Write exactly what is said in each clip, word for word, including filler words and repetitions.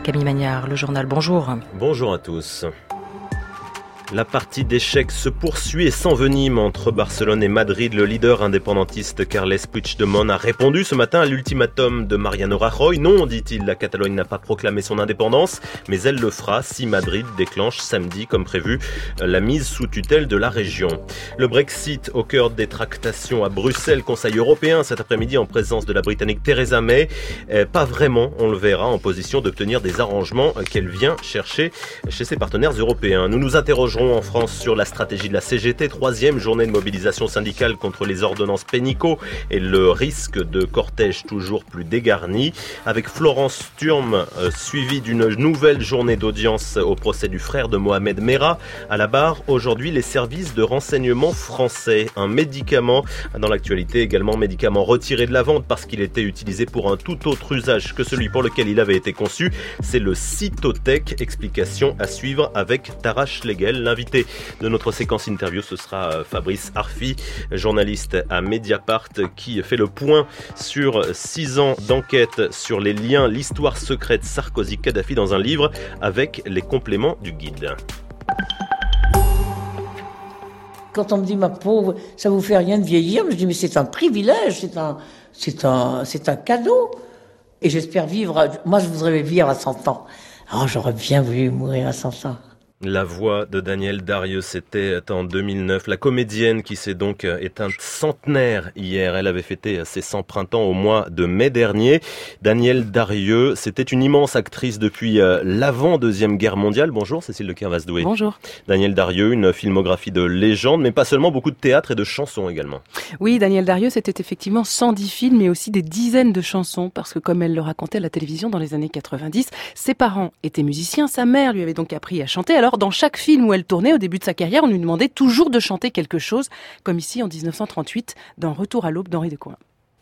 Camille Magnard, le journal, bonjour. Bonjour à tous. La partie d'échecs se poursuit et s'envenime entre Barcelone et Madrid. Le leader indépendantiste Carles Puigdemont a répondu ce matin à l'ultimatum de Mariano Rajoy. Non, dit-il, la Catalogne n'a pas proclamé son indépendance, mais elle le fera si Madrid déclenche samedi, comme prévu, la mise sous tutelle de la région. Le Brexit au cœur des tractations à Bruxelles, Conseil européen cet après-midi en présence de la Britannique Theresa May. Euh, pas vraiment, on le verra, en position d'obtenir des arrangements qu'elle vient chercher chez ses partenaires européens. Nous nous interrogerons en France sur la stratégie de la C G T, troisième journée de mobilisation syndicale contre les ordonnances Pénicaud et le risque de cortège toujours plus dégarni. Avec Florence Thurm, euh, suivie d'une nouvelle journée d'audience au procès du frère de Mohamed Merah. À la barre, aujourd'hui, les services de renseignement français. Un médicament, dans l'actualité également, médicament retiré de la vente parce qu'il était utilisé pour un tout autre usage que celui pour lequel il avait été conçu. C'est le Cytotec. Explication à suivre avec Tara Schlegel. L'invité de notre séquence interview, ce sera Fabrice Arfi, journaliste à Mediapart, qui fait le point sur six ans d'enquête sur les liens, l'histoire secrète Sarkozy-Kadhafi dans un livre avec les compléments du guide. Quand on me dit, ma pauvre, ça vous fait rien de vieillir, je dis, mais c'est un privilège, c'est un, c'est un, c'est un cadeau. Et j'espère vivre, à, moi je voudrais vivre à cent ans. Alors j'aurais bien voulu mourir à cent ans. La voix de Danielle Darieux, c'était en deux mille neuf. La comédienne qui s'est donc éteinte centenaire hier. Elle avait fêté ses cent printemps au mois de mai dernier. Danielle Darieux, c'était une immense actrice depuis l'avant-deuxième guerre mondiale. Bonjour Cécile de Kervasdoué. Bonjour. Danielle Darieux, une filmographie de légende, mais pas seulement, beaucoup de théâtre et de chansons également. Oui, Danielle Darieux, c'était effectivement cent dix films, mais aussi des dizaines de chansons, parce que comme elle le racontait à la télévision dans les années quatre-vingt-dix, ses parents étaient musiciens, sa mère lui avait donc appris à chanter. Alors, dans chaque film où elle tournait, au début de sa carrière, on lui demandait toujours de chanter quelque chose, comme ici en dix-neuf cent trente-huit, dans Retour à l'aube d'Henri Decoing.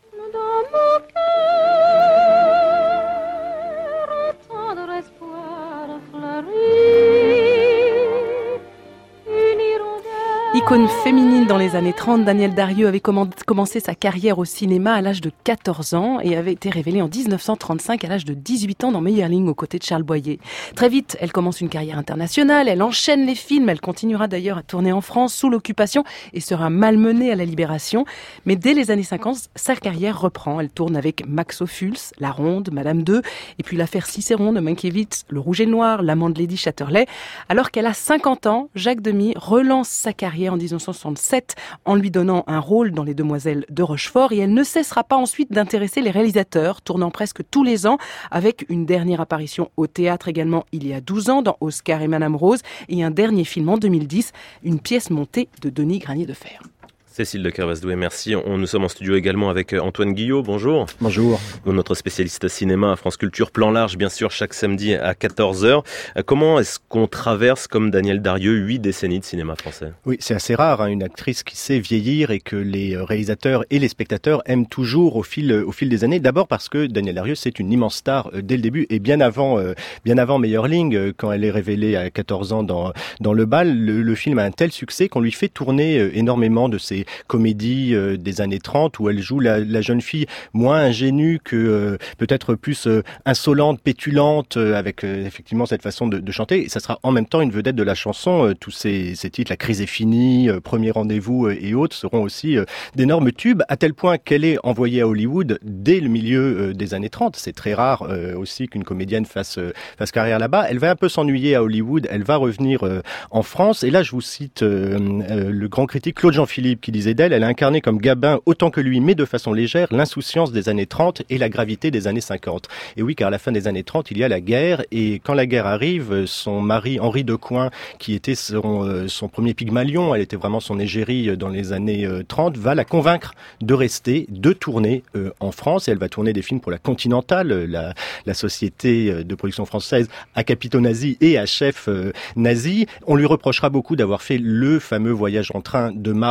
Icône féminine dans les années trente, Danielle Darieux avait commencé sa carrière au cinéma à l'âge de quatorze ans et avait été révélée en dix-neuf cent trente-cinq à l'âge de dix-huit ans dans Meyerling aux côtés de Charles Boyer. Très vite, elle commence une carrière internationale, elle enchaîne les films, elle continuera d'ailleurs à tourner en France sous l'occupation et sera malmenée à la Libération. Mais dès les années cinquante, sa carrière reprend. Elle tourne avec Max Ophuls, La Ronde, Madame deux, et puis l'affaire Cicéron de Mankiewicz, Le Rouge et le Noir, L'amant de Lady Chatterley. Alors qu'elle a cinquante ans, Jacques Demy relance sa carrière en dix-neuf cent soixante-sept en lui donnant un rôle dans Les Demoiselles de Rochefort, et elle ne cessera pas ensuite d'intéresser les réalisateurs, tournant presque tous les ans avec une dernière apparition au théâtre également il y a douze ans dans Oscar et Madame Rose, et un dernier film en deux mille dix, une pièce montée de Denis Granier de Fer. Cécile de Kervasdoué, merci. On, nous sommes en studio également avec Antoine Guillot. Bonjour. Bonjour. Notre spécialiste cinéma à France Culture, plan large, bien sûr, chaque samedi à quatorze heures. Comment est-ce qu'on traverse, comme Danielle Darieux, huit décennies de cinéma français ? Oui, c'est assez rare, hein, une actrice qui sait vieillir et que les réalisateurs et les spectateurs aiment toujours au fil, au fil des années. D'abord parce que Danielle Darieux, c'est une immense star dès le début et bien avant, euh, bien avant Meyerling, quand elle est révélée à quatorze ans dans, dans Le Bal, le, le film a un tel succès qu'on lui fait tourner énormément de ses comédie euh, des années trente où elle joue la, la jeune fille moins ingénue que euh, peut-être plus euh, insolente, pétulante, euh, avec euh, effectivement cette façon de, de chanter. Et ça sera en même temps une vedette de la chanson. Euh, tous ces, ces titres, La crise est finie, euh, Premier rendez-vous euh, et autres seront aussi euh, d'énormes tubes, à tel point qu'elle est envoyée à Hollywood dès le milieu euh, des années trente. C'est très rare euh, aussi qu'une comédienne fasse, euh, fasse carrière là-bas. Elle va un peu s'ennuyer à Hollywood, elle va revenir euh, en France. Et là, je vous cite euh, euh, le grand critique Claude Jean-Philippe qui disait d'elle, elle a incarné comme Gabin autant que lui, mais de façon légère, l'insouciance des années trente et la gravité des années cinquante. Et oui, car à la fin des années trente, il y a la guerre, et quand la guerre arrive, son mari Henri Decoing, qui était son, euh, son premier Pygmalion, elle était vraiment son égérie dans les années euh, trente, va la convaincre de rester, de tourner euh, en France, et elle va tourner des films pour la Continentale, la, la société de production française à capitaux nazis et à chefs euh, nazis. On lui reprochera beaucoup d'avoir fait le fameux voyage en train de mars mille neuf cent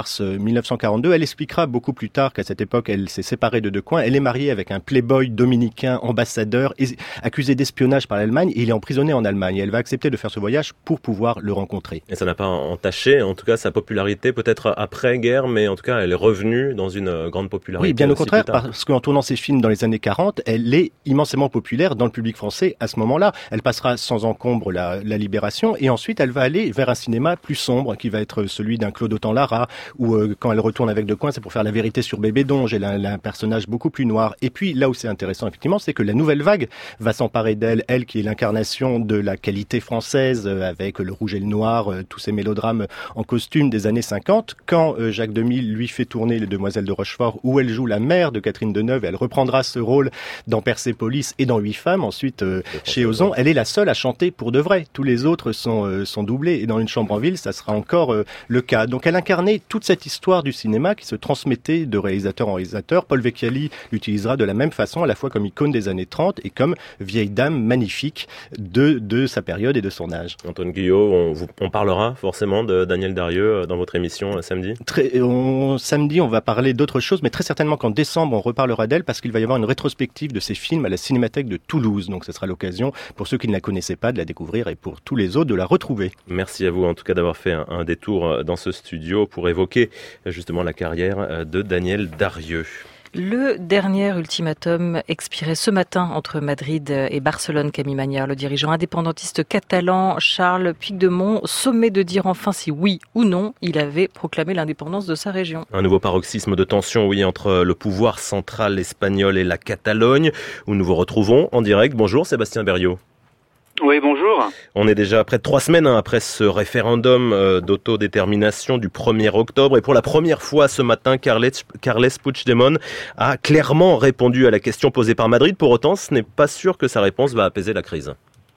mille neuf cent quarante-deux. Elle expliquera beaucoup plus tard qu'à cette époque, elle s'est séparée de Decoing. Elle est mariée avec un playboy dominicain ambassadeur accusé d'espionnage par l'Allemagne et il est emprisonné en Allemagne. Et elle va accepter de faire ce voyage pour pouvoir le rencontrer. Et ça n'a pas entaché, en tout cas, sa popularité, peut-être après-guerre, mais en tout cas, elle est revenue dans une grande popularité. Oui, bien au contraire, parce qu'en tournant ses films dans les années quarante, elle est immensément populaire dans le public français à ce moment-là. Elle passera sans encombre la, la Libération et ensuite elle va aller vers un cinéma plus sombre qui va être celui d'un Claude Autant-Lara où euh, quand elle retourne avec Decoing, c'est pour faire La vérité sur Bébé Donge. Elle a, elle a un personnage beaucoup plus noir. Et puis là où c'est intéressant effectivement, c'est que la nouvelle vague va s'emparer d'elle, elle qui est l'incarnation de la qualité française euh, avec Le Rouge et le Noir, euh, tous ces mélodrames en costume des années cinquante. Quand euh, Jacques Demy lui fait tourner Les Demoiselles de Rochefort où elle joue la mère de Catherine Deneuve, et elle reprendra ce rôle dans Persépolis et dans Huit femmes. Ensuite, euh, chez Ozon, elle est la seule à chanter pour de vrai. Tous les autres sont, euh, sont doublés et dans Une chambre en ville, ça sera encore euh, le cas. Donc elle incarnait toute cette histoire du cinéma qui se transmettait de réalisateur en réalisateur. Paul Vecchiali l'utilisera de la même façon, à la fois comme icône des années trente et comme vieille dame magnifique de, de sa période et de son âge. Antoine Guyot, on, vous, on parlera forcément de Danielle Darrieux dans votre émission euh, samedi très, on, Samedi, on va parler d'autre chose, mais très certainement qu'en décembre, on reparlera d'elle parce qu'il va y avoir une rétrospective de ses films à la Cinémathèque de Toulouse. Donc ce sera l'occasion, pour ceux qui ne la connaissaient pas, de la découvrir et pour tous les autres de la retrouver. Merci à vous en tout cas d'avoir fait un, un détour dans ce studio pour évoquer justement la carrière de Danielle Darrieux. Le dernier ultimatum expirait ce matin entre Madrid et Barcelone. Camille Magnard, le dirigeant indépendantiste catalan Charles Puigdemont, sommé de dire enfin si oui ou non il avait proclamé l'indépendance de sa région. Un nouveau paroxysme de tension, oui, entre le pouvoir central espagnol et la Catalogne, où nous vous retrouvons en direct. Bonjour Sébastien Berriot. Oui, bonjour. On est déjà près de trois semaines hein, après ce référendum euh, d'autodétermination du premier octobre. Et pour la première fois ce matin, Carles, Carles Puigdemont a clairement répondu à la question posée par Madrid. Pour autant, ce n'est pas sûr que sa réponse va apaiser la crise.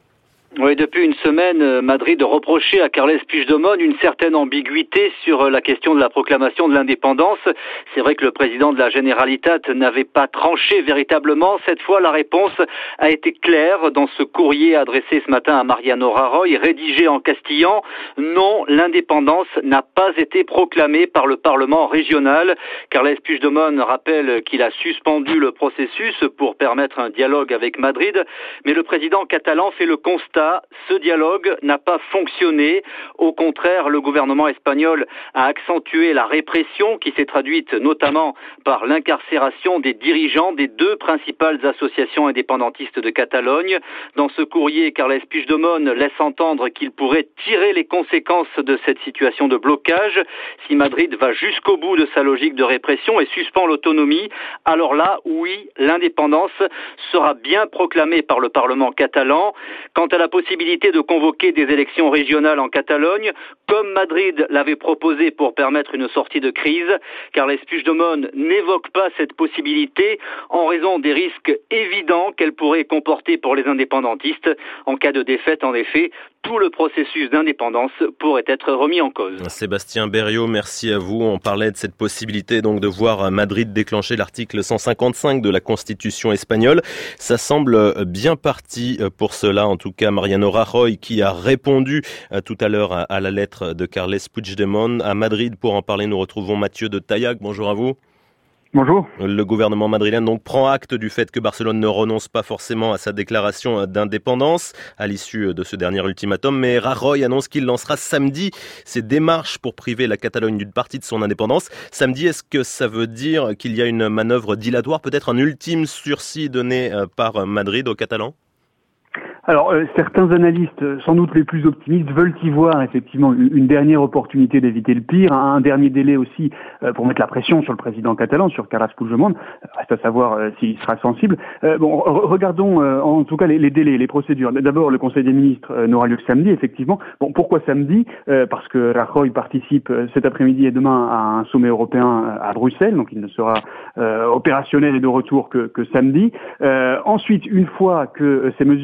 Oui, depuis une semaine, Madrid reprochait à Carles Puigdemont une certaine ambiguïté sur la question de la proclamation de l'indépendance. C'est vrai que le président de la Generalitat n'avait pas tranché véritablement. Cette fois, la réponse a été claire dans ce courrier adressé ce matin à Mariano Rajoy, rédigé en castillan. Non, l'indépendance n'a pas été proclamée par le Parlement régional. Carles Puigdemont rappelle qu'il a suspendu le processus pour permettre un dialogue avec Madrid, mais le président catalan fait le constat ce dialogue n'a pas fonctionné. Au contraire, le gouvernement espagnol a accentué la répression qui s'est traduite notamment par l'incarcération des dirigeants des deux principales associations indépendantistes de Catalogne. Dans ce courrier, Carles Puigdemont laisse entendre qu'il pourrait tirer les conséquences de cette situation de blocage. Si Madrid va jusqu'au bout de sa logique de répression et suspend l'autonomie, alors là, oui, l'indépendance sera bien proclamée par le Parlement catalan. Quant à la possibilité de convoquer des élections régionales en Catalogne, comme Madrid l'avait proposé pour permettre une sortie de crise. Carles Puigdemont n'évoque pas cette possibilité en raison des risques évidents qu'elle pourrait comporter pour les indépendantistes. En cas de défaite, en effet, tout le processus d'indépendance pourrait être remis en cause. Sébastien Berriot, merci à vous. On parlait de cette possibilité donc de voir Madrid déclencher l'article cent cinquante-cinq de la Constitution espagnole. Ça semble bien parti pour cela. En tout cas, Mariano Rajoy qui a répondu tout à l'heure à la lettre de Carles Puigdemont. À Madrid, pour en parler, nous retrouvons Mathieu de Taillac. Bonjour à vous. Bonjour. Le gouvernement madrilène donc prend acte du fait que Barcelone ne renonce pas forcément à sa déclaration d'indépendance à l'issue de ce dernier ultimatum, mais Rajoy annonce qu'il lancera samedi ses démarches pour priver la Catalogne d'une partie de son indépendance. Samedi, est-ce que ça veut dire qu'il y a une manœuvre dilatoire, peut-être un ultime sursis donné par Madrid aux Catalans ? Alors, euh, certains analystes, sans doute les plus optimistes, veulent y voir effectivement une, une dernière opportunité d'éviter le pire, un, un dernier délai aussi euh, pour mettre la pression sur le président catalan, sur Carles Puigdemont. Reste à savoir euh, s'il sera sensible. Euh, bon, re- regardons euh, en tout cas les, les délais, les procédures. D'abord, le Conseil des ministres euh, n'aura lieu que samedi, effectivement. Bon, pourquoi samedi ? euh, Parce que Rajoy participe euh, cet après-midi et demain à un sommet européen à Bruxelles, donc il ne sera euh, opérationnel et de retour que, que samedi. Euh, ensuite, une fois que euh, ces mesures auront été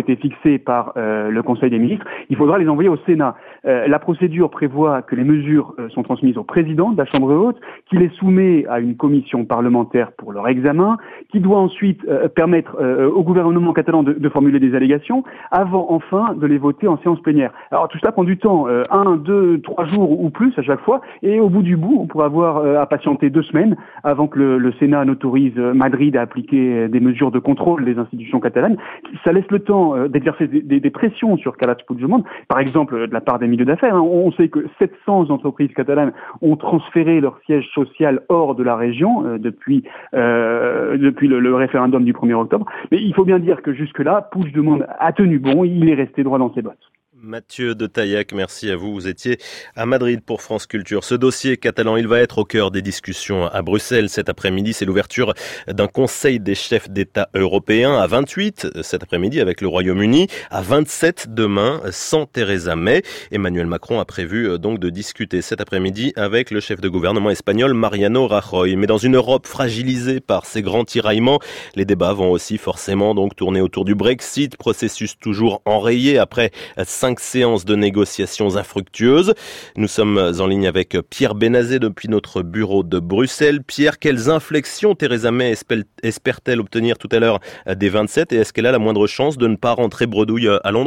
été fixées par euh, le Conseil des ministres, il faudra les envoyer au Sénat. Euh, la procédure prévoit que les mesures euh, sont transmises au président de la Chambre haute, qui les soumet à une commission parlementaire pour leur examen, qui doit ensuite euh, permettre euh, au gouvernement catalan de, de formuler des allégations, avant enfin de les voter en séance plénière. Alors tout cela prend du temps, euh, un, deux, trois jours ou plus à chaque fois, et au bout du bout, on pourra avoir euh, à patienter deux semaines avant que le, le Sénat n'autorise Madrid à appliquer des mesures de contrôle des institutions catalanes. Ça laisse le temps euh, d'exercer des, des, des pressions sur Carles Puigdemont, par exemple euh, de la part des milieux d'affaires. Hein. On sait que sept cents entreprises catalanes ont transféré leur siège social hors de la région euh, depuis euh, depuis le, le référendum du premier octobre. Mais il faut bien dire que jusque-là, Puigdemont a tenu bon, il est resté droit dans ses bottes. Mathieu de Taillac, merci à vous. Vous étiez à Madrid pour France Culture. Ce dossier catalan, il va être au cœur des discussions à Bruxelles cet après-midi. C'est l'ouverture d'un conseil des chefs d'État européens à vingt-huit cet après-midi avec le Royaume-Uni, à vingt-sept demain sans Theresa May. Emmanuel Macron a prévu donc de discuter cet après-midi avec le chef de gouvernement espagnol Mariano Rajoy. Mais dans une Europe fragilisée par ces grands tiraillements, les débats vont aussi forcément donc tourner autour du Brexit, processus toujours enrayé après cinq séances de négociations infructueuses. Nous sommes en ligne avec Pierre Benazet depuis notre bureau de Bruxelles. Pierre, quelles inflexions Theresa May espère-t-elle obtenir tout à l'heure des vingt-sept et est-ce qu'elle a la moindre chance de ne pas rentrer bredouille à Londres ?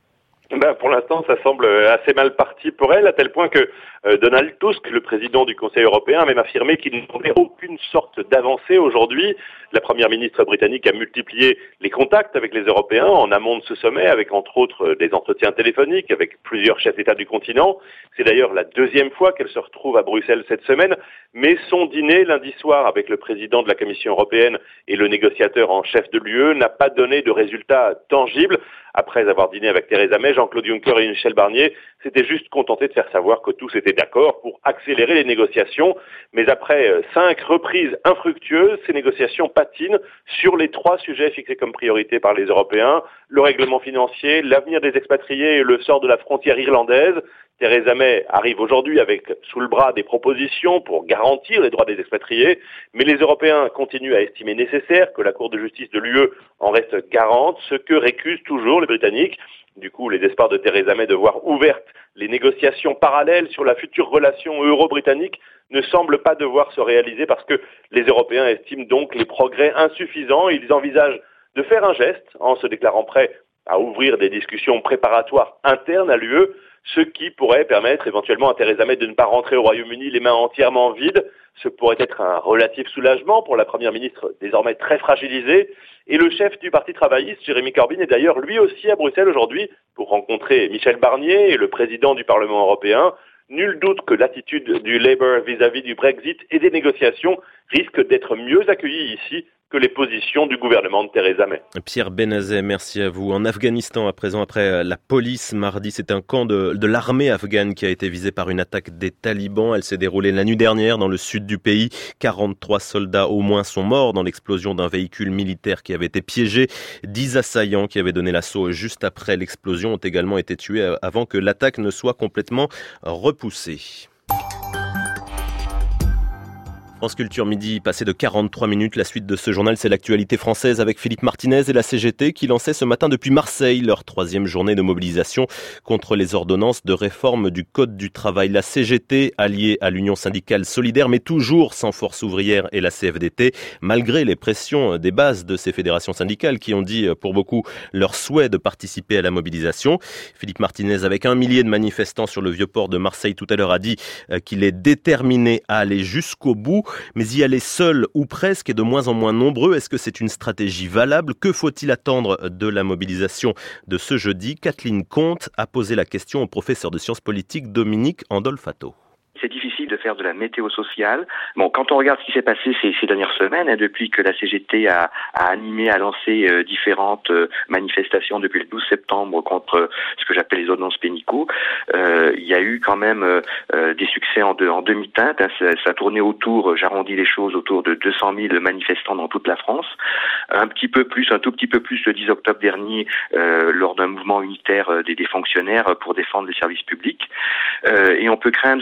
Ben, pour l'instant, ça semble assez mal parti pour elle, à tel point que euh, Donald Tusk, le président du Conseil européen, a même affirmé qu'il n'avait aucune sorte d'avancée aujourd'hui. La première ministre britannique a multiplié les contacts avec les Européens en amont de ce sommet, avec entre autres des entretiens téléphoniques avec plusieurs chefs d'État du continent. C'est d'ailleurs la deuxième fois qu'elle se retrouve à Bruxelles cette semaine, mais son dîner lundi soir avec le président de la Commission européenne et le négociateur en chef de l'U E n'a pas donné de résultats tangibles. Après avoir dîné avec Theresa May, Jean-Claude Juncker et Michel Barnier s'étaient juste contentés de faire savoir que tous étaient d'accord pour accélérer les négociations. Mais après cinq reprises infructueuses, ces négociations patinent sur les trois sujets fixés comme priorité par les Européens, le règlement financier, l'avenir des expatriés et le sort de la frontière irlandaise. Theresa May arrive aujourd'hui avec sous le bras des propositions pour garantir les droits des expatriés, mais les Européens continuent à estimer nécessaire que la Cour de justice de l'U E en reste garante, ce que récusent toujours les Britanniques. Du coup, les espoirs de Theresa May de voir ouvertes les négociations parallèles sur la future relation euro-britannique ne semblent pas devoir se réaliser parce que les Européens estiment donc les progrès insuffisants. Ils envisagent de faire un geste en se déclarant prêts à ouvrir des discussions préparatoires internes à l'U E, ce qui pourrait permettre éventuellement à Theresa May de ne pas rentrer au Royaume-Uni les mains entièrement vides. Ce pourrait être un relatif soulagement pour la Première ministre désormais très fragilisée. Et le chef du Parti travailliste, Jeremy Corbyn, est d'ailleurs lui aussi à Bruxelles aujourd'hui pour rencontrer Michel Barnier et le président du Parlement européen. Nul doute que l'attitude du Labour vis-à-vis du Brexit et des négociations risque d'être mieux accueillie ici que les positions du gouvernement de Theresa May. Pierre Benazet, merci à vous. En Afghanistan, à présent, après la police, mardi, c'est un camp de, de l'armée afghane qui a été visé par une attaque des talibans. Elle s'est déroulée la nuit dernière dans le sud du pays. quarante-trois soldats au moins sont morts dans l'explosion d'un véhicule militaire qui avait été piégé. dix assaillants qui avaient donné l'assaut juste après l'explosion ont également été tués avant que l'attaque ne soit complètement repoussée. France Culture Midi, passé de quarante-trois minutes. La suite de ce journal, c'est l'actualité française avec Philippe Martinez et la C G T qui lançaient ce matin depuis Marseille leur troisième journée de mobilisation contre les ordonnances de réforme du Code du travail. La C G T, alliée à l'Union syndicale solidaire, mais toujours sans force ouvrière et la C F D T, malgré les pressions des bases de ces fédérations syndicales qui ont dit pour beaucoup leur souhait de participer à la mobilisation. Philippe Martinez, avec un millier de manifestants sur le vieux port de Marseille tout à l'heure, a dit qu'il est déterminé à aller jusqu'au bout. Mais y aller seul ou presque et de moins en moins nombreux, est-ce que c'est une stratégie valable ? Que faut-il attendre de la mobilisation de ce jeudi ? Kathleen Comte a posé la question au professeur de sciences politiques Dominique Andolfato. C'est difficile de faire de la météo sociale. Bon, quand on regarde ce qui s'est passé ces, ces dernières semaines, hein, depuis que la C G T a, a animé, a lancé euh, différentes euh, manifestations depuis le douze septembre contre euh, ce que j'appelle les ordonnances Pénicaud, euh, il y a eu quand même euh, des succès en, de, en demi-teinte. Hein, ça, ça tournait autour, j'arrondis les choses, autour de deux cent mille manifestants dans toute la France. Un petit peu plus, un tout petit peu plus le dix octobre dernier, euh, lors d'un mouvement unitaire euh, des, des fonctionnaires pour défendre les services publics. Euh, et on peut craindre que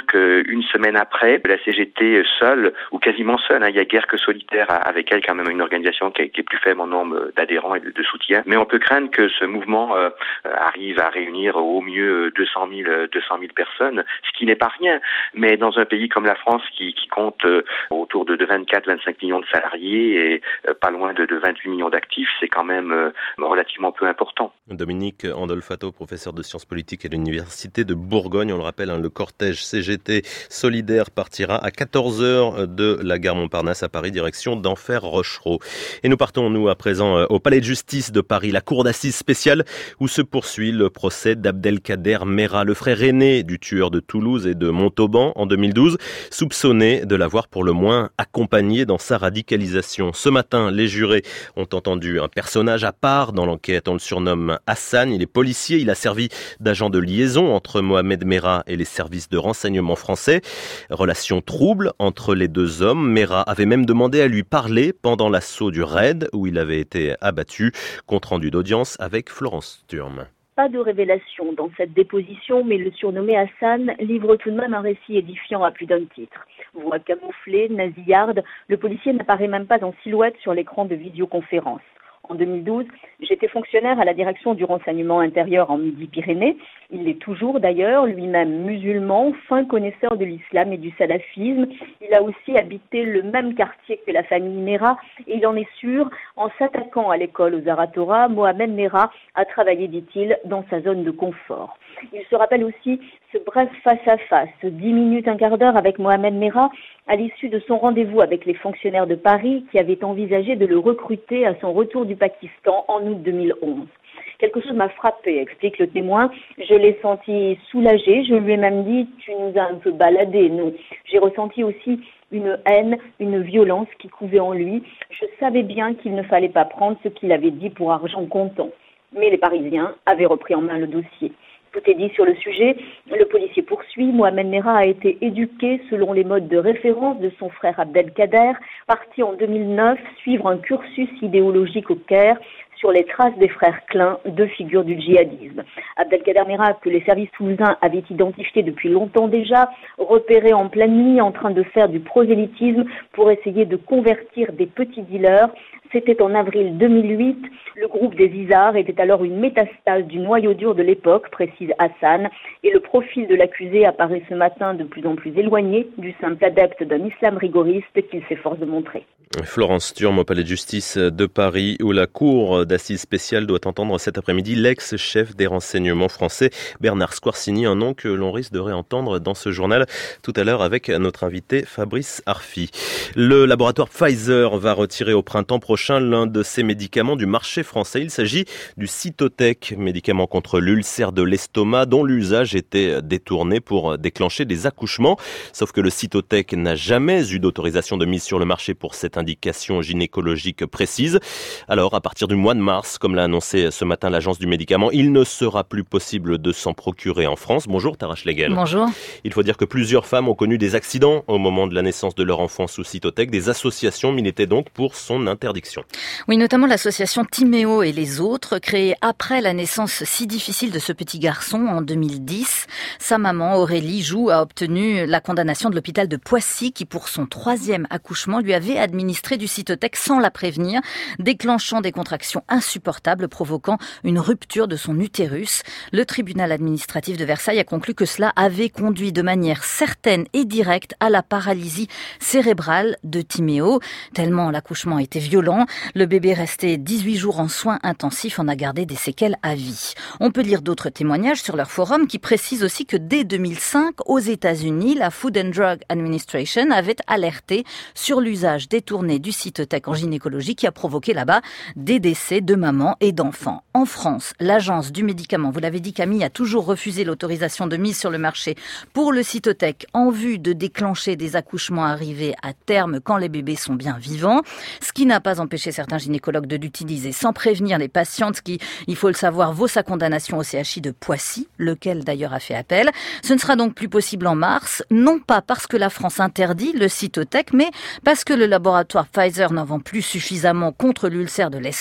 une semaine après, la C G T seule, ou quasiment seule, hein, il y a guère que Solitaire avec elle, quand même une organisation qui est, qui est plus faible en nombre d'adhérents et de, de soutien. Mais on peut craindre que ce mouvement euh, arrive à réunir au mieux deux cent mille personnes, ce qui n'est pas rien. Mais dans un pays comme la France qui, qui compte euh, autour de, de vingt-quatre à vingt-cinq millions de salariés et euh, pas loin de, de vingt-huit millions d'actifs, c'est quand même euh, relativement peu important. Dominique Andolfato, professeur de sciences politiques à l'Université de Bourgogne. On le rappelle, hein, le cortège C G T solidaire partira à quatorze heures de la gare Montparnasse à Paris, direction d'Enfer Rochereau. Et nous partons, nous, à présent, au Palais de justice de Paris, la cour d'assises spéciale où se poursuit le procès d'Abdelkader Mera, le frère aîné du tueur de Toulouse et de Montauban en deux mille douze, soupçonné de l'avoir pour le moins accompagné dans sa radicalisation. Ce matin, les jurés ont entendu un personnage à part dans l'enquête. On le surnomme Hassan, il est policier, il a servi d'agent de liaison entre Mohamed Mera et les services de renseignement français. Relation trouble entre les deux hommes. Mera avait même demandé à lui parler pendant l'assaut du raid où il avait été abattu. Compte rendu d'audience avec Florence Sturm. Pas de révélation dans cette déposition, mais le surnommé Hassan livre tout de même un récit édifiant à plus d'un titre. Voix camouflée, nasillarde, le policier n'apparaît même pas en silhouette sur l'écran de visioconférence. En deux mille douze, j'étais fonctionnaire à la direction du renseignement intérieur en Midi-Pyrénées. Il l'est toujours d'ailleurs, lui-même musulman, fin connaisseur de l'islam et du salafisme. Il a aussi habité le même quartier que la famille Mera et il en est sûr, en s'attaquant à l'école aux Aratora, Mohamed Mera a travaillé, dit-il, dans sa zone de confort. Il se rappelle aussi ce bref face-à-face, dix minutes, un quart d'heure avec Mohamed Mera, à l'issue de son rendez-vous avec les fonctionnaires de Paris qui avaient envisagé de le recruter à son retour du Pakistan en août deux mille onze. Quelque chose m'a frappé, explique le témoin. Je l'ai senti soulagé. Je lui ai même dit « tu nous as un peu baladés, nous ». J'ai ressenti aussi une haine, une violence qui couvait en lui. Je savais bien qu'il ne fallait pas prendre ce qu'il avait dit pour argent comptant. Mais les Parisiens avaient repris en main le dossier. Tout est dit sur le sujet. Le policier poursuit. Mohamed Mera a été éduqué selon les modes de référence de son frère Abdelkader, parti en deux mille neuf suivre un cursus idéologique au Caire sur les traces des frères Klein, deux figures du djihadisme. Abdelkader Mera, que les services toulousains avaient identifié depuis longtemps déjà, repéré en pleine nuit en train de faire du prosélytisme pour essayer de convertir des petits dealers. C'était en avril deux mille huit. Le groupe des Isards était alors une métastase du noyau dur de l'époque, précise Hassan, et le profil de l'accusé apparaît ce matin de plus en plus éloigné du simple adepte d'un islam rigoriste qu'il s'efforce de montrer. Florence Sturm au Palais de justice de Paris où la cour d'assises spéciale doit entendre cet après-midi l'ex-chef des renseignements français Bernard Squarcini, un nom que l'on risque de réentendre dans ce journal tout à l'heure avec notre invité Fabrice Arfi. Le laboratoire Pfizer va retirer au printemps prochain l'un de ses médicaments du marché français. Il s'agit du Cytotec, médicament contre l'ulcère de l'estomac dont l'usage était détourné pour déclencher des accouchements. Sauf que le Cytotec n'a jamais eu d'autorisation de mise sur le marché pour cette indication gynécologique précise. Alors, à partir du mois de mars, comme l'a annoncé ce matin l'agence du médicament, il ne sera plus possible de s'en procurer en France. Bonjour Tara Schlegel. Bonjour. Il faut dire que plusieurs femmes ont connu des accidents au moment de la naissance de leur enfant sous Cytotec. Des associations militaient donc pour son interdiction. Oui, notamment l'association Timéo et les autres, créée après la naissance si difficile de ce petit garçon en deux mille dix. Sa maman, Aurélie Joux, a obtenu la condamnation de l'hôpital de Poissy qui, pour son troisième accouchement, lui avait administré du Cytotec sans la prévenir, déclenchant des contractions insupportables, provoquant une rupture de son utérus. Le tribunal administratif de Versailles a conclu que cela avait conduit de manière certaine et directe à la paralysie cérébrale de Timéo. Tellement l'accouchement était violent, le bébé resté dix-huit jours en soins intensifs en a gardé des séquelles à vie. On peut lire d'autres témoignages sur leur forum qui précisent aussi que dès deux mille cinq, aux États-Unis, la Food and Drug Administration avait alerté sur l'usage détourné du Cytotec en gynécologie qui a provoqué là-bas des décès de mamans et d'enfants. En France, l'agence du médicament, vous l'avez dit Camille, a toujours refusé l'autorisation de mise sur le marché pour le Cytotec en vue de déclencher des accouchements arrivés à terme quand les bébés sont bien vivants, ce qui n'a pas empêché certains gynécologues de l'utiliser sans prévenir les patientes qui, il faut le savoir, vaut sa condamnation au C H I de Poissy, lequel d'ailleurs a fait appel. Ce ne sera donc plus possible en mars, non pas parce que la France interdit le Cytotec, mais parce que le laboratoire Pfizer n'en vend plus suffisamment contre l'ulcère de l'estomac,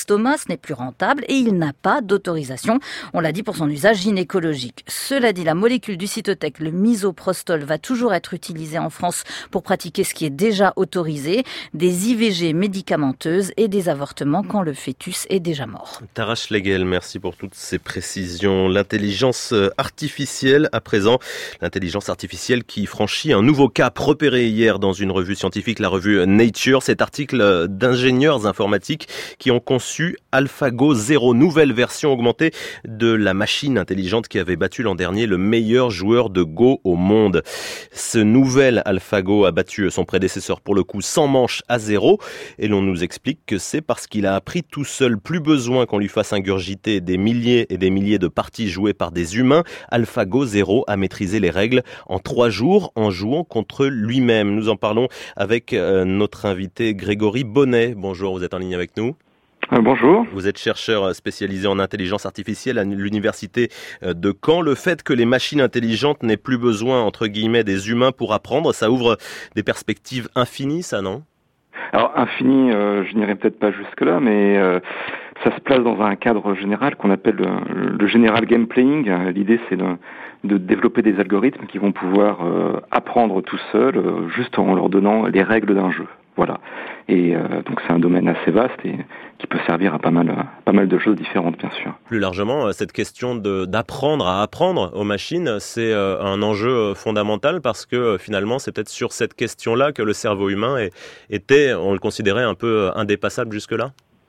ce n'est plus rentable et il n'a pas d'autorisation, on l'a dit, pour son usage gynécologique. Cela dit, la molécule du cytotec, le misoprostol, va toujours être utilisée en France pour pratiquer ce qui est déjà autorisé, des I V G médicamenteuses et des avortements quand le fœtus est déjà mort. Tara Schlegel, merci pour toutes ces précisions. L'intelligence artificielle, à présent, l'intelligence artificielle qui franchit un nouveau cap repéré hier dans une revue scientifique, la revue Nature. Cet article d'ingénieurs informatiques qui ont conçu AlphaGo zéro, nouvelle version augmentée de la machine intelligente qui avait battu l'an dernier le meilleur joueur de Go au monde. Ce nouvel AlphaGo a battu son prédécesseur pour le coup sans manche à zéro et l'on nous explique que c'est parce qu'il a appris tout seul, plus besoin qu'on lui fasse ingurgiter des milliers et des milliers de parties jouées par des humains. AlphaGo zéro a maîtrisé les règles en trois jours en jouant contre lui-même. Nous en parlons avec euh, notre invité Grégory Bonnet. Bonjour, vous êtes en ligne avec nous. Bonjour. Vous êtes chercheur spécialisé en intelligence artificielle à l'université de Caen. Le fait que les machines intelligentes n'aient plus besoin, entre guillemets, des humains pour apprendre, ça ouvre des perspectives infinies, ça, non ? Alors, infini, euh, je n'irai peut-être pas jusque-là, mais euh, ça se place dans un cadre général qu'on appelle le, le general game playing. L'idée, c'est de, de développer des algorithmes qui vont pouvoir euh, apprendre tout seuls, euh, juste en leur donnant les règles d'un jeu. Voilà. Et euh, donc c'est un domaine assez vaste et qui peut servir à pas mal, pas mal de choses différentes, bien sûr. Plus largement, cette question de, d'apprendre à apprendre aux machines, c'est euh, un enjeu fondamental parce que euh, finalement, c'est peut-être sur cette question-là que le cerveau humain est, était, on le considérait un peu indépassable jusque-là.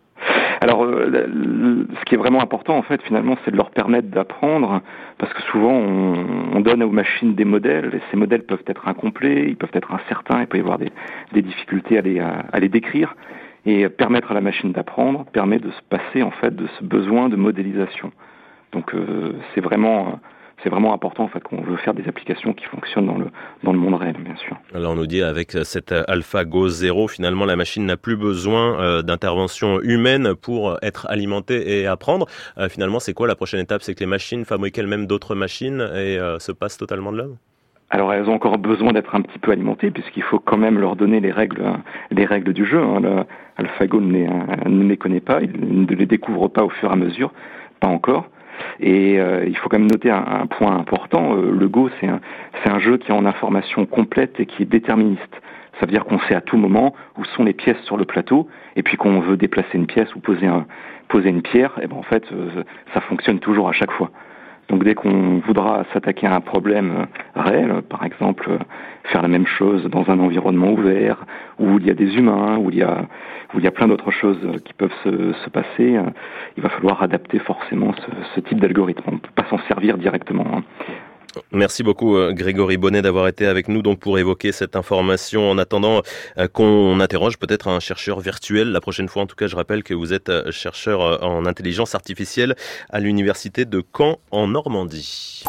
Alors, euh, ce qui est vraiment important, en fait, finalement, c'est de leur permettre d'apprendre, parce que souvent, on, on donne aux machines des modèles, et ces modèles peuvent être incomplets, ils peuvent être incertains, il peut y avoir des, des difficultés à les, à les décrire, et permettre à la machine d'apprendre permet de se passer, en fait, de ce besoin de modélisation. Donc, euh, c'est vraiment... C'est vraiment important en fait qu'on veut faire des applications qui fonctionnent dans le dans le monde réel, bien sûr. Alors on nous dit avec cette AlphaGo zéro, finalement la machine n'a plus besoin euh, d'intervention humaine pour être alimentée et apprendre. Euh, finalement, c'est quoi la prochaine étape ? C'est que les machines fabriquent elles-mêmes d'autres machines et euh, se passent totalement de l'homme ? Alors elles ont encore besoin d'être un petit peu alimentées puisqu'il faut quand même leur donner les règles, les règles du jeu. Hein. Le AlphaGo ne les, ne les connaît pas, il ne les découvre pas au fur et à mesure, pas encore. Et euh, il faut quand même noter un, un point important, euh, le Go c'est un, c'est un jeu qui est en information complète et qui est déterministe. Ça veut dire qu'on sait à tout moment où sont les pièces sur le plateau, et puis quand on veut déplacer une pièce ou poser, un, poser une pierre, et ben en fait euh, ça fonctionne toujours à chaque fois. Donc dès qu'on voudra s'attaquer à un problème réel, par exemple faire la même chose dans un environnement ouvert, où il y a des humains, où il y a, où il y a plein d'autres choses qui peuvent se, se passer, il va falloir adapter forcément ce, ce type d'algorithme. On ne peut pas s'en servir directement. Merci beaucoup Grégory Bonnet d'avoir été avec nous donc pour évoquer cette information. En attendant qu'on interroge peut-être un chercheur virtuel la prochaine fois, en tout cas je rappelle que vous êtes chercheur en intelligence artificielle à l'université de Caen en Normandie.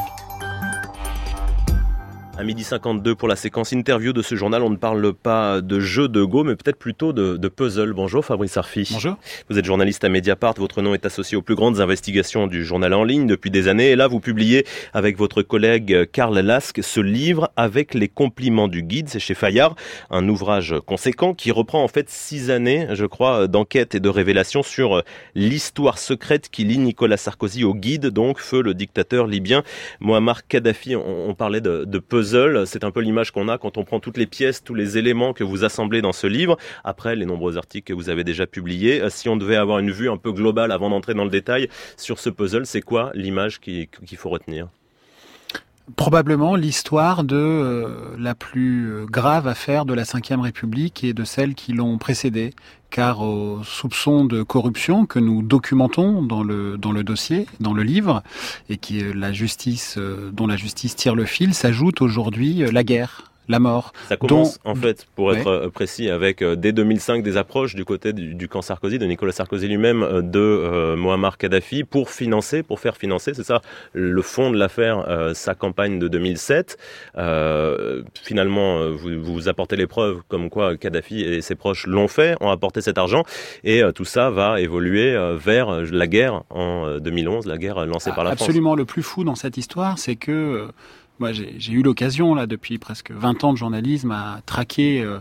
À midi cinquante-deux pour la séquence interview de ce journal, on ne parle pas de jeux de Go, mais peut-être plutôt de, de puzzle. Bonjour Fabrice Arfi. Bonjour. Vous êtes journaliste à Mediapart, votre nom est associé aux plus grandes investigations du journal en ligne depuis des années. Et là, vous publiez avec votre collègue Karl Lask ce livre avec les compliments du guide. C'est chez Fayard, un ouvrage conséquent qui reprend en fait six années, je crois, d'enquête et de révélation sur l'histoire secrète qui lie Nicolas Sarkozy au guide, donc feu le dictateur libyen Mouammar Kadhafi. On, on parlait de, de puzzle. C'est un peu l'image qu'on a quand on prend toutes les pièces, tous les éléments que vous assemblez dans ce livre, après les nombreux articles que vous avez déjà publiés. Si on devait avoir une vue un peu globale avant d'entrer dans le détail sur ce puzzle, c'est quoi l'image qu'il faut retenir ? Probablement l'histoire de euh, la plus grave affaire de la cinquième République et de celles qui l'ont précédée. Car aux soupçons de corruption que nous documentons dans le dans le dossier, dans le livre, et qui la justice, euh, dont la justice tire le fil, s'ajoute aujourd'hui euh, la guerre. La mort. Ça commence dont... en fait, pour ouais. être précis, avec euh, dès deux mille cinq des approches du côté du, du camp Sarkozy, de Nicolas Sarkozy lui-même, euh, de euh, Mouammar Kadhafi, pour financer, pour faire financer, c'est ça le fond de l'affaire, euh, sa campagne de deux mille sept. Euh, finalement, euh, vous, vous apportez les preuves comme quoi Kadhafi et ses proches l'ont fait, ont apporté cet argent, et euh, tout ça va évoluer euh, vers la guerre en euh, deux mille onze, la guerre lancée ah, par la absolument. France. Absolument, le plus fou dans cette histoire, c'est que euh, Moi, j'ai, j'ai eu l'occasion, là, depuis presque vingt ans de journalisme, à traquer euh,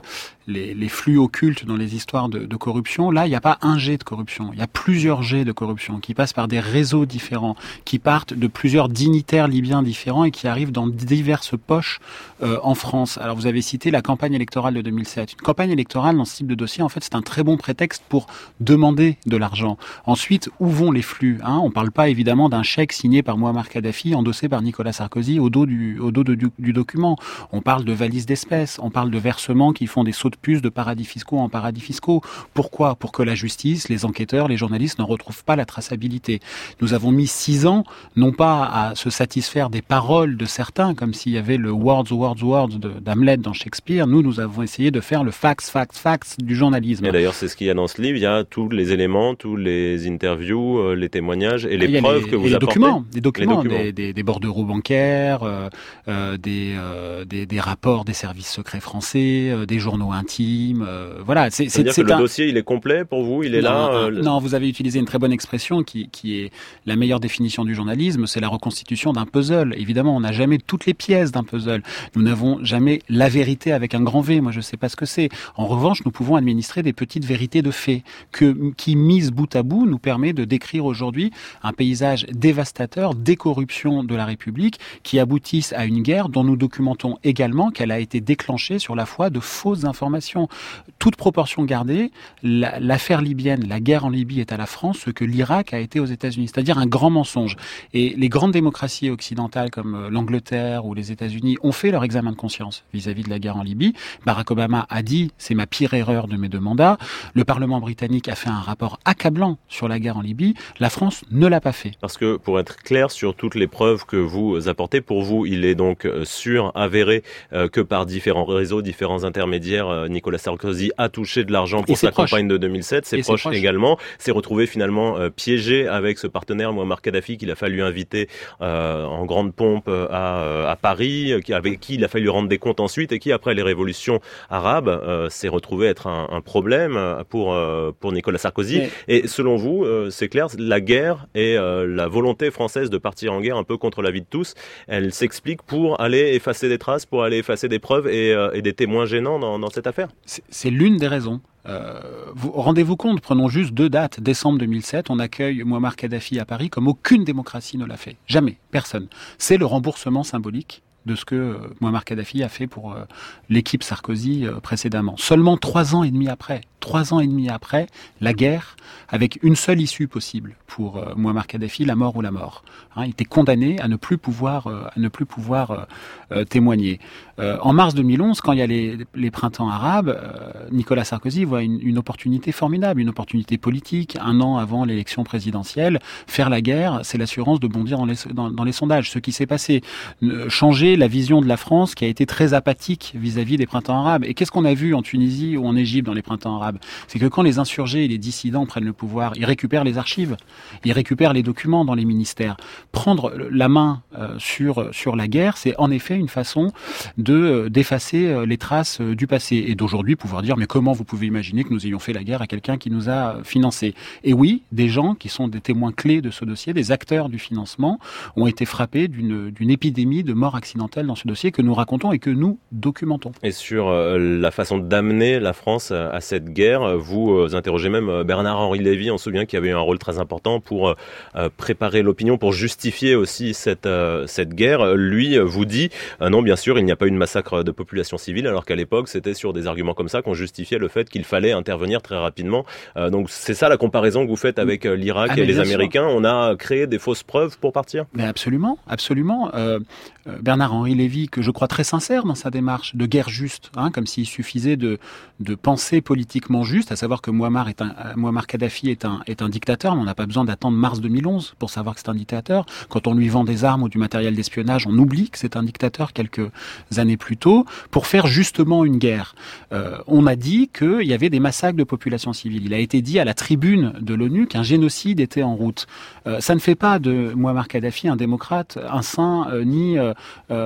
les, les flux occultes dans les histoires de, de corruption. Là, il n'y a pas un jet de corruption. Il y a plusieurs jets de corruption qui passent par des réseaux différents, qui partent de plusieurs dignitaires libyens différents et qui arrivent dans diverses poches euh, en France. Alors, vous avez cité la campagne électorale de deux mille sept. Une campagne électorale dans ce type de dossier, en fait, c'est un très bon prétexte pour demander de l'argent. Ensuite, où vont les flux, hein? On ne parle pas évidemment d'un chèque signé par Muammar Kadhafi, endossé par Nicolas Sarkozy au dos du, au dos de, du, du document. On parle de valises d'espèces, on parle de versements qui font des sauts de puce de paradis fiscaux en paradis fiscaux. Pourquoi ? Pour que la justice, les enquêteurs, les journalistes ne retrouvent pas la traçabilité. Nous avons mis six ans, non pas à se satisfaire des paroles de certains, comme s'il y avait le words, words, words d'Hamlet dans Shakespeare. Nous, nous avons essayé de faire le facts, facts, facts du journalisme. Et d'ailleurs, c'est ce qu'il y a dans ce livre. Il y a tous les éléments, tous les interviews, euh, les témoignages et les il y a preuves les, que vous les apportez. Documents, des documents, les documents, des, des, des bordereaux bancaires, euh, euh, des, euh, des, des rapports des services secrets français, euh, des journaux intimes. Euh, voilà. C'est, c'est, c'est-à-dire que un... le dossier, il est complet pour vous, il est non, là. Euh, le... Non, vous avez utilisé une très bonne expression qui, qui est la meilleure définition du journalisme, c'est la reconstitution d'un puzzle. Évidemment, on n'a jamais toutes les pièces d'un puzzle. Nous n'avons jamais la vérité avec un grand V. Moi, je ne sais pas ce que c'est. En revanche, nous pouvons administrer des petites vérités de faits que, qui, mises bout à bout, nous permet de décrire aujourd'hui un paysage dévastateur des corruptions de la République qui aboutissent à une guerre dont nous documentons également qu'elle a été déclenchée sur la foi de fausses informations. Toute proportion gardée, la, l'affaire libyenne, la guerre en Libye est à la France ce que l'Irak a été aux États-Unis, c'est-à-dire un grand mensonge. Et les grandes démocraties occidentales comme l'Angleterre ou les États-Unis ont fait leur examen de conscience vis-à-vis de la guerre en Libye. Barack Obama a dit « c'est ma pire erreur de mes deux mandats ». Le Parlement britannique a fait un rapport accablant sur la guerre en Libye. La France ne l'a pas fait. Parce que, pour être clair sur toutes les preuves que vous apportez, pour vous, il est donc sûr, avéré, euh, que par différents réseaux, différents intermédiaires, euh, Nicolas Sarkozy a touché de l'argent pour sa proches. campagne de deux mille sept. Ses proches, proches également. S'est retrouvé finalement euh, piégé avec ce partenaire, Muammar Kadhafi, qu'il a fallu inviter euh, en grande pompe à, à Paris, qui, avec qui il a fallu rendre des comptes ensuite, et qui, après les révolutions arabes, euh, s'est retrouvé être un, un problème pour, euh, pour Nicolas Sarkozy. Mais... Et selon vous, euh, c'est clair, la guerre et euh, la volonté française de partir en guerre un peu contre la vie de tous, elle s'explique pour aller effacer des traces, pour aller effacer des preuves et, euh, et des témoins gênants dans, dans cette affaire. C'est, c'est l'une des raisons. Euh, vous, rendez-vous compte, prenons juste deux dates. Décembre deux mille sept, on accueille Muammar Kadhafi à Paris comme aucune démocratie ne l'a fait. Jamais, personne. C'est le remboursement symbolique de ce que euh, Muammar Kadhafi a fait pour euh, l'équipe Sarkozy euh, précédemment. Seulement trois ans et demi après, trois ans et demi après, la guerre, avec une seule issue possible pour euh, Muammar Kadhafi, la mort ou la mort. Hein, il était condamné à ne plus pouvoir, euh, à ne plus pouvoir euh, euh, témoigner. Euh, en mars deux mille onze, quand il y a les, les printemps arabes, euh, Nicolas Sarkozy voit une, une opportunité formidable, une opportunité politique. Un an avant l'élection présidentielle, faire la guerre, c'est l'assurance de bondir dans les, dans, dans les sondages. Ce qui s'est passé, euh, changer la vision de la France qui a été très apathique vis-à-vis des printemps arabes. Et qu'est-ce qu'on a vu en Tunisie ou en Égypte dans les printemps arabes ? C'est que quand les insurgés et les dissidents prennent le pouvoir, ils récupèrent les archives, ils récupèrent les documents dans les ministères. Prendre la main euh, sur sur la guerre, c'est en effet une façon de euh, d'effacer euh, les traces euh, du passé et d'aujourd'hui pouvoir dire mais comment vous pouvez imaginer que nous ayons fait la guerre à quelqu'un qui nous a euh, financé ? Et oui, des gens qui sont des témoins clés de ce dossier, des acteurs du financement, ont été frappés d'une d'une épidémie de morts accidentelles dans ce dossier que nous racontons et que nous documentons. Et sur euh, la façon d'amener la France à cette guerre, vous euh, interrogez même Bernard-Henri Lévy, on se souvient qu'il y avait eu un rôle très important pour euh, préparer l'opinion, pour justifier aussi cette, euh, cette guerre. Lui vous dit, euh, non bien sûr, il n'y a pas eu de massacre de population civile, alors qu'à l'époque, c'était sur des arguments comme ça qu'on justifiait le fait qu'il fallait intervenir très rapidement. Euh, donc c'est ça la comparaison que vous faites avec euh, l'Irak ah, et les Américains. Sûr. On a créé des fausses preuves pour partir. Mais absolument, absolument. Euh, Bernard-Henri Lévy, que je crois très sincère dans sa démarche de guerre juste, hein, comme s'il suffisait de, de penser politiquement juste, à savoir que Muammar, est un, Muammar Kadhafi est un, est un dictateur, mais on n'a pas besoin d'attendre mars deux mille onze pour savoir que c'est un dictateur. Quand on lui vend des armes ou du matériel d'espionnage, on oublie que c'est un dictateur quelques années plus tôt, pour faire justement une guerre. Euh, on a dit qu'il y avait des massacres de populations civiles. Il a été dit à la tribune de l'ONU qu'un génocide était en route. Euh, ça ne fait pas de Muammar Kadhafi un démocrate, un saint, euh, ni euh,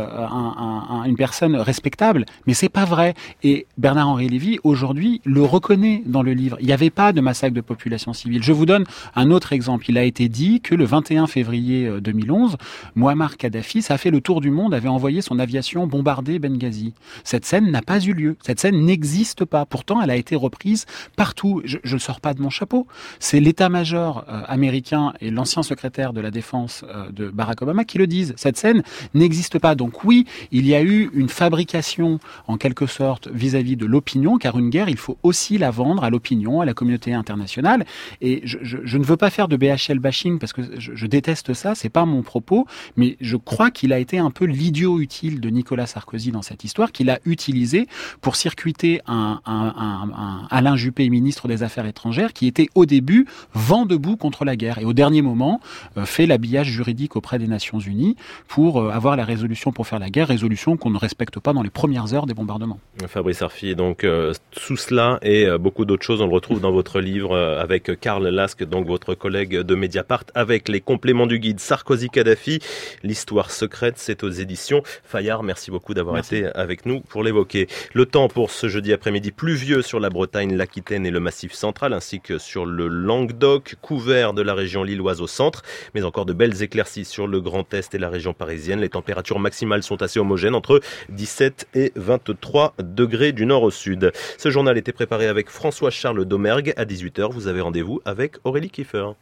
un, un, une personne respectable, mais c'est pas vrai. Et Bernard-Henri Lévy, aujourd'hui, le reconnaît. connaît dans le livre. Il n'y avait pas de massacre de population civile. Je vous donne un autre exemple. Il a été dit que le vingt et un février deux mille onze, Muammar Kadhafi, ça a fait le tour du monde, avait envoyé son aviation bombarder Benghazi. Cette scène n'a pas eu lieu. Cette scène n'existe pas. Pourtant, elle a été reprise partout. Je ne le sors pas de mon chapeau. C'est l'état-major euh, américain et l'ancien secrétaire de la défense euh, de Barack Obama qui le disent. Cette scène n'existe pas. Donc oui, il y a eu une fabrication, en quelque sorte, vis-à-vis de l'opinion, car une guerre, il faut aussi la vendre à l'opinion, à la communauté internationale. Et je, je, je ne veux pas faire de B H L bashing, parce que je, je déteste ça, c'est pas mon propos, mais je crois qu'il a été un peu l'idiot utile de Nicolas Sarkozy dans cette histoire, qu'il a utilisé pour circuiter un, un, un, un Alain Juppé, ministre des Affaires étrangères, qui était au début vent debout contre la guerre, et au dernier moment euh, fait l'habillage juridique auprès des Nations Unies pour euh, avoir la résolution pour faire la guerre, résolution qu'on ne respecte pas dans les premières heures des bombardements. Fabrice Arfi, donc euh, tout cela et euh, beaucoup d'autres choses, on le retrouve dans votre livre euh, avec Karl Lasque, donc votre collègue de Mediapart, avec les compléments du guide Sarkozy-Kadhafi, l'histoire secrète, c'est aux éditions Fayard. Merci beaucoup d'avoir Merci. été avec nous pour l'évoquer. Le temps pour ce jeudi après-midi pluvieux sur la Bretagne, l'Aquitaine et le Massif central, ainsi que sur le Languedoc, couvert de la région lilloise au centre, mais encore de belles éclaircies sur le Grand Est et la région parisienne. Les températures maximales sont assez homogènes, entre dix-sept et vingt-trois degrés du nord au sud. Ce journal était préparé avec François-Charles Domergue. À dix-huit heures, vous avez rendez-vous avec Aurélie Kiefer.